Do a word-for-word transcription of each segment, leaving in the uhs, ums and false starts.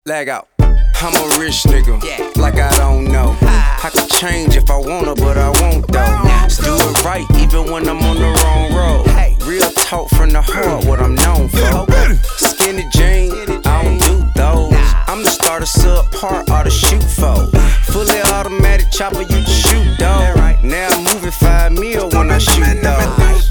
Lag out. I'm a rich nigga, yeah. Like I don't know. I could change if I wanna, but I won't though. Just do it right, even when I'm on the wrong road. Real talk from the heart, what I'm known for. Skinny jean, I don't do those. I'm the starter subpart, or the shoot for. Fully automatic chopper, you just shoot dog. Now I'm moving five mil when I shoot those.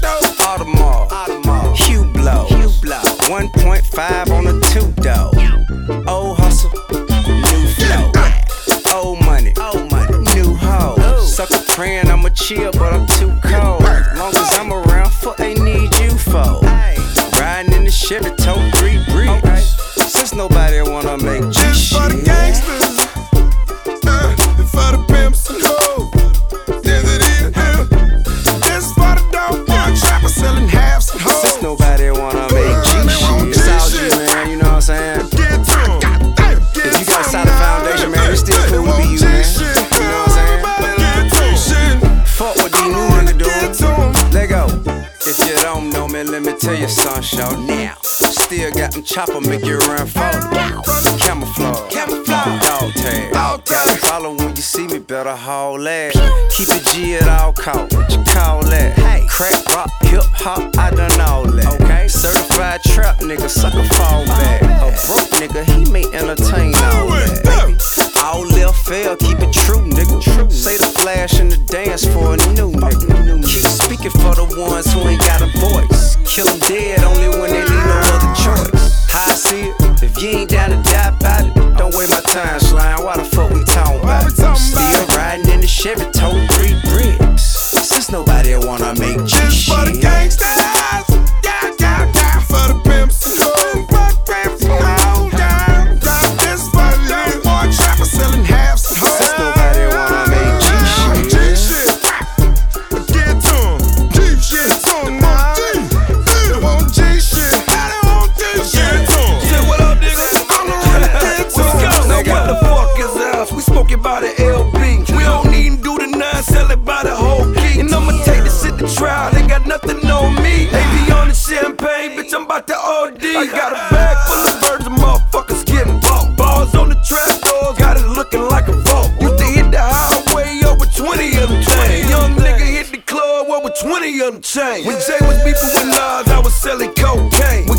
Audemars, Hugh Blow, one point five on a two dog. Old hustle, new flow. Old money, new hoe. Sucker praying I'ma chill, but I'm too cold. Long as I'm around, fuck they need you for. Riding in the Chevy, tote three bricks. Since nobody wanna make G this shit. For the gangsters, uh, and for the pimps and hoes. Yes it is, yeah. This for the dope boy trappers selling halves and hoes. Since nobody wanna make G shit. It's all G, man, you know what I'm saying? Get to 'em. If you got a solid foundation, man, it's still cool to be you, man. You know what I'm saying? Fuck what these new niggas doing. Let go. If you don't know me, let me tell you something, show now. Still got them chopper, make you run forward. Camouflage, camouflage, dog tag. Gotta follow when you see me, better haul ass. Keep it G at all costs. What you call that? Crack rock, hip hop, I done all that. Okay. Certified trap nigga, sucker fall back. A broke nigga, he may entertain all that. All left fail, keep it true, nigga. True. Say the flash and the dance for a new nigga. Keep speaking for the ones who ain't got a voice. Kill them dead only when they leave no other choice. How I see it, if you ain't down to die about it, don't waste my time, slime. Why the fuck we talking about it? Still riding in the Chevy, tote three bricks. Since nobody wanna make G this shit. for the gangsters, yeah, yeah, yeah. For the pimps and hoes, pimps and hoes, yeah, yeah. This for the dope boy trappers selling halves and hoes. Since nobody wanna make G shit. G shit, get to 'em. G shit, to 'em. They want G shit, they want G shit. Say what up, nigga? I'm the one that get to 'em. Now what the fuck is ours? We smoke it by the L B. We don't even do the nine, sell it by the whole key. And I'ma take this shit to trial, they got nothing on me. They be on the champagne, bitch, I'm about to O D. I got a bag full of birds and motherfuckers getting bought. Balls on the trap doors, got it looking like a vault. Used to hit the highway, over twenty of them chains. Young nigga hit the club, over twenty of them chains. When Jay was beefing with Nas, I was selling cocaine.